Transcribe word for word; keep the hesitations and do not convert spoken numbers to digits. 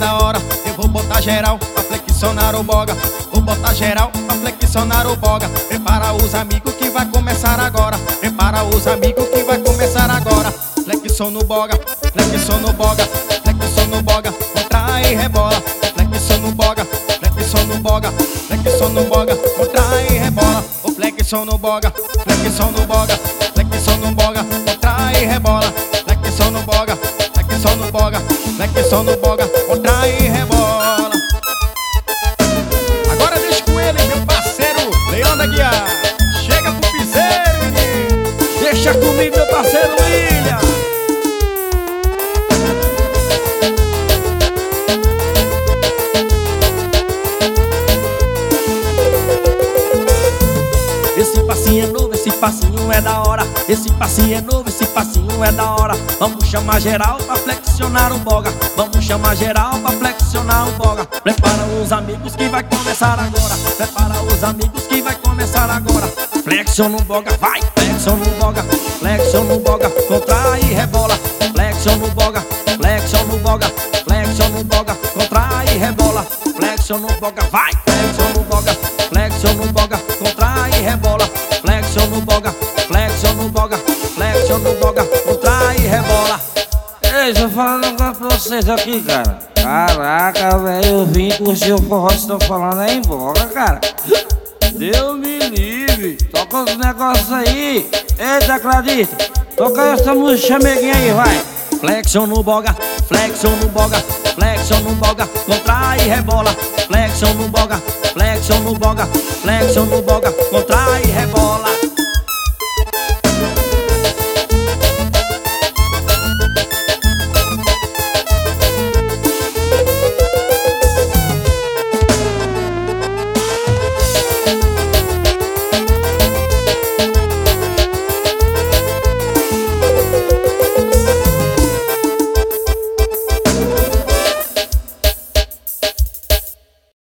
da hora. Eu vou botar geral pra flexionar o boga. Vou botar geral pra flexionar o boga. Prepara os amigos que vai começar agora. Prepara os amigos que vai começar agora. Flexiona o boga, flexiona o boga, flexiona o boga, contrai e rebola. Flexiona o boga, flexiona o boga, flexiona o boga, contrai e rebola. O flexiona o boga, flexiona o boga, flexiona o boga, contrai e rebola. Flexiona o boga, flexiona o boga, flexiona o boga, contrai e rebola. Agora deixa com ele, meu parceiro Leandro Aguiar. Chega pro piseiro, menino. Deixa comigo, meu parceiro William. Esse passinho é novo, esse passinho é da hora. Esse passinho é novo, esse passinho é da hora. Vamos chamar geral pra flexionar o boga. Vamos chamar geral pra flexionar o boga. Prepara os amigos que vai começar agora. Prepara os amigos que vai começar agora. Flexiona o boga, vai! Flexiona o boga, flexiona o boga, contrai e rebola. Flexiona o boga, flexiona o boga, flexiona o boga, contrai e rebola. Flexiona o boga, vai! Flexiona o boga, flexiona o boga, contrai e rebola. Flexiona o boga, flexiona o boga, flexiona o boga, contrai e rebola. Ei, deixa eu falar um negócio pra vocês aqui, cara. Caraca, velho, eu vim curtir o forró, vocês estão falando aí em boga, cara. Deus me livre. Toca os negócios aí. Eita, Cladito, toca essa música chameguinha aí, vai. Flexiona o boga, flexiona o boga, flexiona o boga, contrai e rebola. Flexiona o boga, flexiona o boga, flexiona o boga, contrai e rebola.